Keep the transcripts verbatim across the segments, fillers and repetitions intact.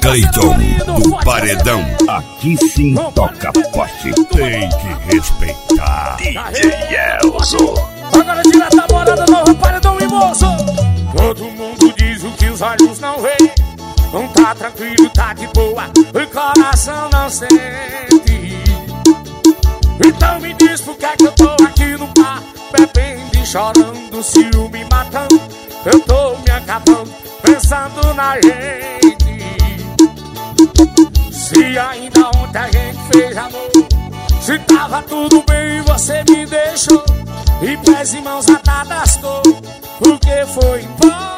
Cleiton, do Paredão. Aqui sim toca pote. Tem que respeitar. D J Elzo. Agora direto da morada nova, Paredão e moço. Todo mundo diz o que os olhos não veem. Não tá tranquilo, tá de boa, o coração não sente. Então me diz por que é que eu tô aqui no bar, bebendo e chorando, ciúme matando. Eu tô me acabando, pensando na gente. Se ainda ontem a gente fez amor, se tava tudo bem e você me deixou, e pés e mãos atadas tô, porque foi embora.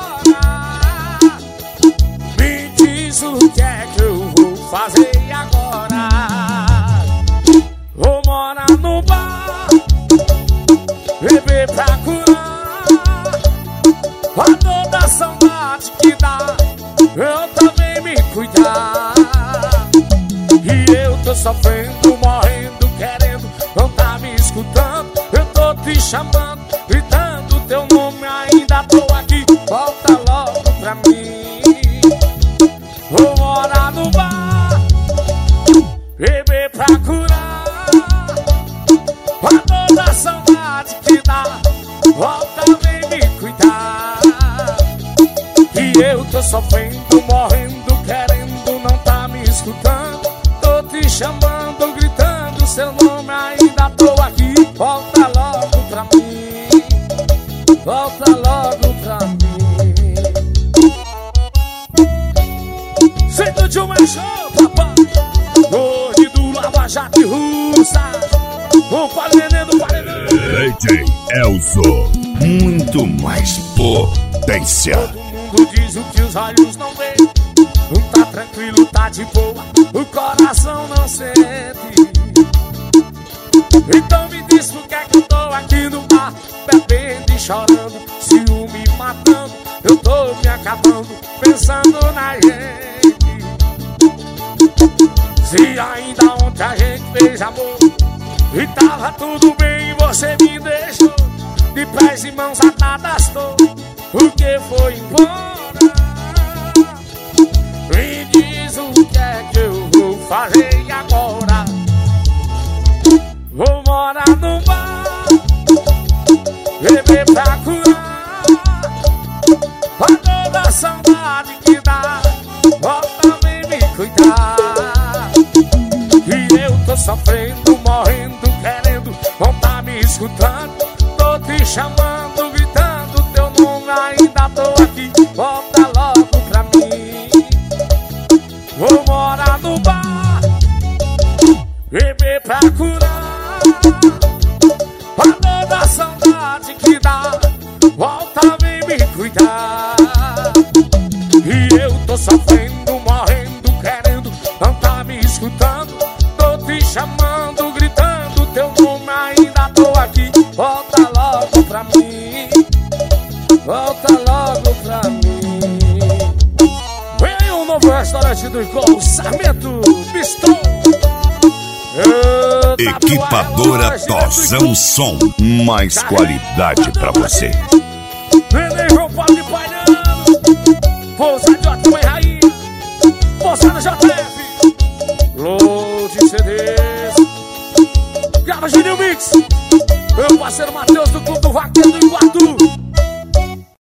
Me diz o que é que eu vou fazer agora. Vou morar no bar, beber pra curar a dor da saudade que dá, eu também me cuidar. E eu tô sofrendo, morrendo, querendo, não tá me escutando. Eu tô te chamando, gritando teu nome, ainda tô aqui, volta logo pra mim. Vou morar no bar, beber pra curar a dor da saudade que dá, volta vem me cuidar. E eu tô sofrendo, morrendo, querendo, não tá me escutando. Tô te chamando, gritando seu nome, ainda tô aqui, volta logo pra mim, volta logo pra mim. Senta de uma show, papai, hoje do Lava Jato e Russa, o paredão do paredão. D J Elzo, muito mais potência. Todo mundo diz o que os olhos não veem. Não tá tranquilo, tá de boa, o coração não sente. Então me diz por que é que eu tô aqui no bar, bebendo e chorando, ciúme matando. Eu tô me acabando, pensando na gente. Se ainda ontem a gente fez amor, e tava tudo bem e você me deixou, de pés e mãos atadas tô, porque foi embora. Me diz o que é que eu vou fazer agora. Vou morar no bar, beber pra curar a dor da saudade que dá, volta vem me cuidar. E eu tô sofrendo, morrendo, querendo, não tá me escutando. Tô te chamando, gritando teu nome, ainda tô aqui, volta logo pra mim. Vou morar no bar, beber pra curar a dor da saudade que dá, volta vem me cuidar. E eu tô sofrendo, morrendo, querendo, não tá me escutando. Tô te chamando, gritando teu nome, ainda tô aqui, volta logo pra mim, volta logo pra mim. Vem aí um novo restaurante do Icol, Sarmento Bistrô. Equipadora Tosão Som, mais qualidade pra você. Neném João Paulo de Pairano, Pousa de Ótima e Rainha, Pousada J F, Load C Ds, grava Júnior Mix, meu parceiro Matheus do Clube do Vaqueiro do